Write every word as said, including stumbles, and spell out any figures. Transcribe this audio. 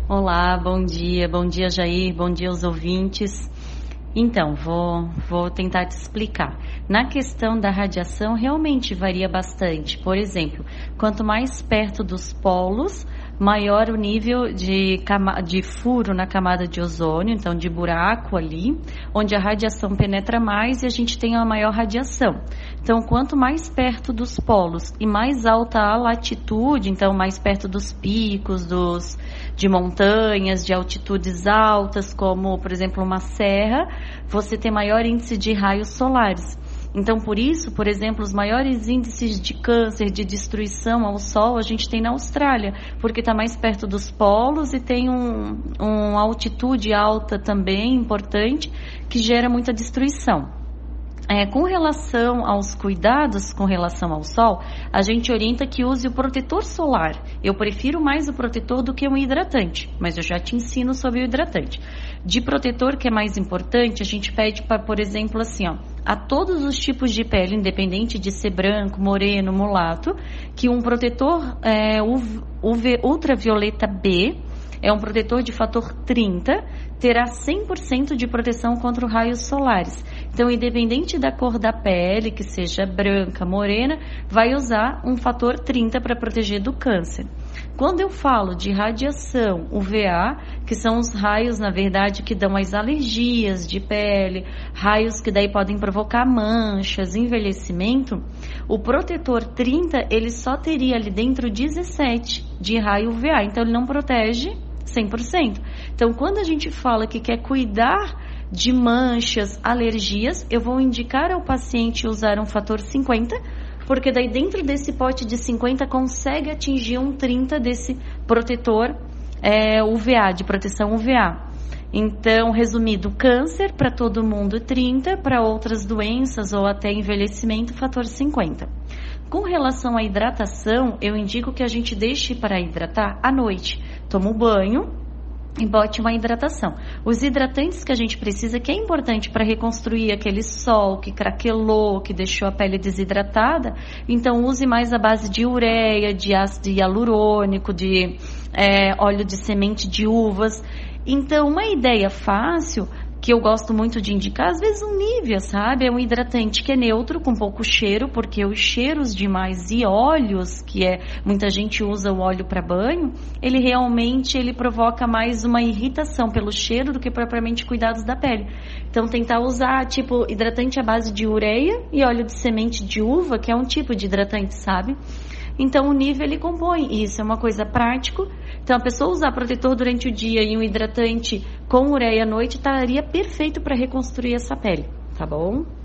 Olá, bom dia, bom dia Jair, bom dia aos ouvintes. Então, vou, vou tentar te explicar. Na questão da radiação, realmente varia bastante. Por exemplo, quanto mais perto dos polos, maior o nível de, cama, de furo na camada de ozônio, então de buraco ali, onde a radiação penetra mais e a gente tem uma maior radiação. Então, quanto mais perto dos polos e mais alta a latitude, então mais perto dos picos, dos, de montanhas, de altitudes altas, como, por exemplo, uma serra, você tem maior índice de raios solares. Então, por isso, por exemplo, os maiores índices de câncer, de destruição ao sol, a gente tem na Austrália, porque está mais perto dos polos e tem um, uma altitude alta também importante, que gera muita destruição. É, com relação aos cuidados com relação ao sol, a gente orienta que use o protetor solar. Eu prefiro mais o protetor do que um hidratante, mas eu já te ensino sobre o hidratante. De protetor, que é mais importante, a gente pede para, por exemplo, assim, ó, a todos os tipos de pele, independente de ser branco, moreno, mulato, que um protetor é, U V, ultravioleta B, é um protetor de fator trinta, terá cem por cento de proteção contra os raios solares. Então, independente da cor da pele, que seja branca, morena, vai usar um fator trinta para proteger do câncer. Quando eu falo de radiação U V A, que são os raios, na verdade, que dão as alergias de pele, raios que daí podem provocar manchas, envelhecimento, o protetor trinta, ele só teria ali dentro dezessete de raio U V A, então ele não protege cem por cento. Então, quando a gente fala que quer cuidar de manchas, alergias, eu vou indicar ao paciente usar um fator cinquenta, porque daí dentro desse pote de cinquenta consegue atingir um trinta desse protetor é, U V A, de proteção U V A. Então, resumido, câncer para todo mundo trinta, para outras doenças ou até envelhecimento, fator cinquenta. Com relação à hidratação, eu indico que a gente deixe para hidratar à noite. Toma um banho e bote uma hidratação. Os hidratantes que a gente precisa, que é importante para reconstruir aquele sol que craquelou, que deixou a pele desidratada, então use mais a base de ureia, de ácido hialurônico, de é, óleo de semente de uvas. Então, uma ideia fácil, que eu gosto muito de indicar, às vezes um Nivea, sabe? É um hidratante que é neutro, com pouco cheiro, porque os cheiros demais e óleos, que é, muita gente usa o óleo para banho, ele realmente ele provoca mais uma irritação pelo cheiro do que propriamente cuidados da pele. Então, tentar usar, tipo, hidratante à base de ureia e óleo de semente de uva, que é um tipo de hidratante, sabe? Então, o Nivea, ele compõe isso, é uma coisa prática. Então, a pessoa usar protetor durante o dia e um hidratante com ureia à noite estaria perfeito para reconstruir essa pele, tá bom?